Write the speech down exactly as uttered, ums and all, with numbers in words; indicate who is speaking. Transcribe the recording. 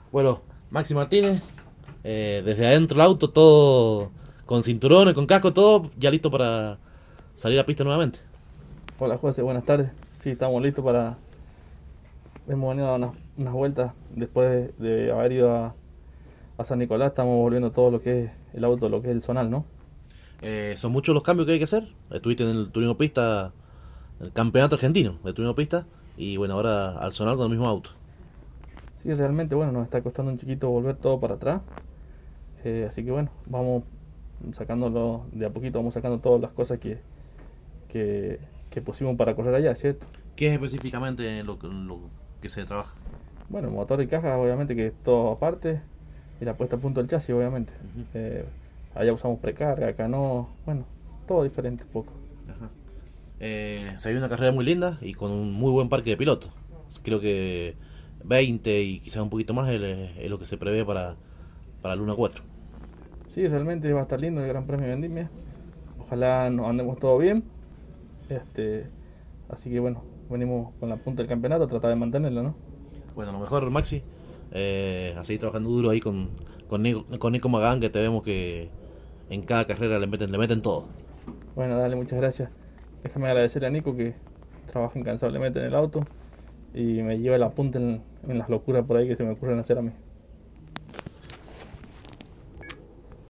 Speaker 1: Bueno, Maxi Martínez, eh, desde adentro del auto, todo con cinturones, con casco, todo ya listo para salir a pista nuevamente.
Speaker 2: Hola José, buenas tardes. Sí, estamos listos para... Hemos venido a dar unas, unas vueltas después de, de haber ido a, a San Nicolás. Estamos volviendo todo lo que es el auto, lo que es el zonal, ¿no?
Speaker 1: Eh, son muchos los cambios que hay que hacer. Estuviste en el turismo pista, el campeonato argentino de turismo pista, y bueno, ahora al sonar con el mismo auto.
Speaker 2: Sí, realmente, bueno, nos está costando un chiquito volver todo para atrás. Eh, así que bueno, vamos sacándolo de a poquito, vamos sacando todas las cosas que, que, que pusimos para correr allá, ¿cierto?
Speaker 1: ¿Qué es específicamente lo, que- lo que se trabaja?
Speaker 2: Bueno, motor y caja, obviamente que es todo aparte. Y la puesta a punto del chasis, obviamente.
Speaker 1: Ujú.
Speaker 2: Eh, Allá usamos precarga, acá no. Bueno, todo diferente un poco.
Speaker 1: Ajá. Eh, se viene una carrera muy linda y con un muy buen parque de pilotos. Creo que veinte y quizás un poquito más es, es lo que se prevé para, para el uno a cuatro.
Speaker 2: Sí, realmente va a estar lindo el Gran Premio de Vendimia. Ojalá nos andemos todo bien. Este, Así que bueno, venimos con la punta del campeonato a tratar de mantenerlo, ¿no?
Speaker 1: Bueno, lo mejor, Maxi, eh, a seguir trabajando duro ahí con, con, Nico, con Nico Magán, que te vemos que en cada carrera le meten, le meten todo.
Speaker 2: Bueno, dale, muchas gracias. Déjame agradecer a Nico que trabaja incansablemente en el auto y me lleva la punta en, en las locuras por ahí que se me ocurren hacer a mí.